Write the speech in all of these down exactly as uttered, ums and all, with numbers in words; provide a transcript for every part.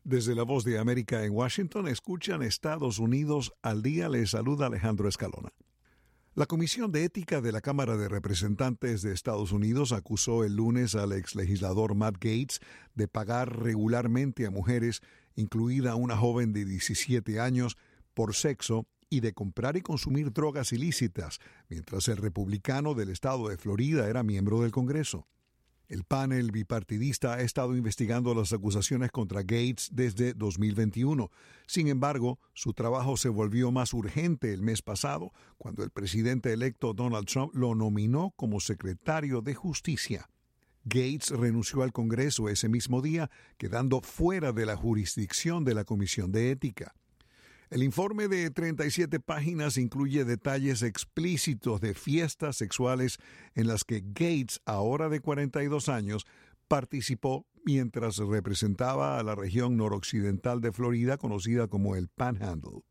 Desde la Voz de América en Washington, escuchan Estados Unidos al día. Les saluda Alejandro Escalona. La Comisión de Ética de la Cámara de Representantes de Estados Unidos acusó el lunes al exlegislador Matt Gaetz de pagar regularmente a mujeres, incluida una joven de diecisiete años, por sexo y de comprar y consumir drogas ilícitas, mientras el republicano del estado de Florida era miembro del Congreso. El panel bipartidista ha estado investigando las acusaciones contra Gaetz desde dos mil veintiuno. Sin embargo, su trabajo se volvió más urgente el mes pasado, cuando el presidente electo Donald Trump lo nominó como secretario de Justicia. Gaetz renunció al Congreso ese mismo día, quedando fuera de la jurisdicción de la Comisión de Ética. El informe de treinta y siete páginas incluye detalles explícitos de fiestas sexuales en las que Gaetz, ahora de cuarenta y dos años, participó mientras representaba a la región noroccidental de Florida conocida como el Panhandle.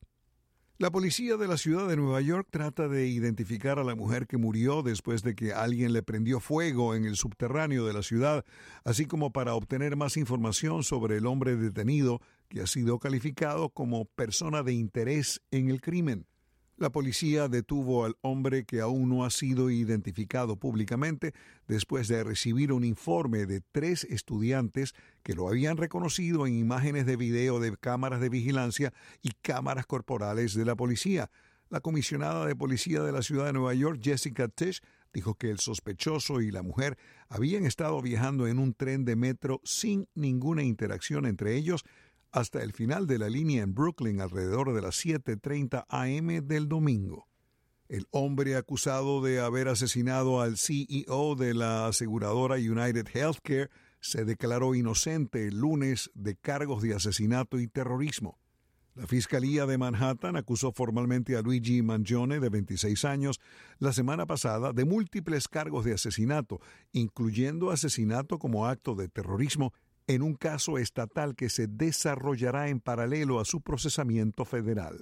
La policía de la ciudad de Nueva York trata de identificar a la mujer que murió después de que alguien le prendió fuego en el subterráneo de la ciudad, así como para obtener más información sobre el hombre detenido que ha sido calificado como persona de interés en el crimen. La policía detuvo al hombre que aún no ha sido identificado públicamente después de recibir un informe de tres estudiantes que lo habían reconocido en imágenes de video de cámaras de vigilancia y cámaras corporales de la policía. La comisionada de policía de la ciudad de Nueva York, Jessica Tisch, dijo que el sospechoso y la mujer habían estado viajando en un tren de metro sin ninguna interacción entre ellos hasta el final de la línea en Brooklyn alrededor de las siete treinta a eme del domingo. El hombre acusado de haber asesinado al C E O de la aseguradora United Healthcare se declaró inocente el lunes de cargos de asesinato y terrorismo. La Fiscalía de Manhattan acusó formalmente a Luigi Mangione, de veintiséis años, la semana pasada de múltiples cargos de asesinato, incluyendo asesinato como acto de terrorismo, en un caso estatal que se desarrollará en paralelo a su procesamiento federal.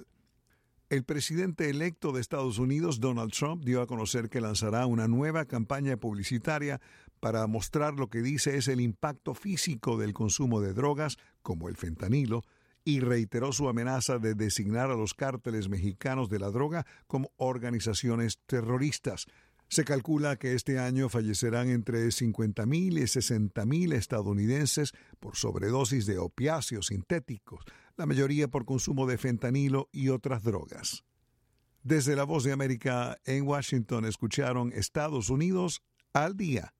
El presidente electo de Estados Unidos, Donald Trump, dio a conocer que lanzará una nueva campaña publicitaria para mostrar lo que dice es el impacto físico del consumo de drogas, como el fentanilo, y reiteró su amenaza de designar a los cárteles mexicanos de la droga como organizaciones terroristas. Se calcula que este año fallecerán entre cincuenta mil y sesenta mil estadounidenses por sobredosis de opiáceos sintéticos, la mayoría por consumo de fentanilo y otras drogas. Desde la Voz de América en Washington escucharon Estados Unidos al día.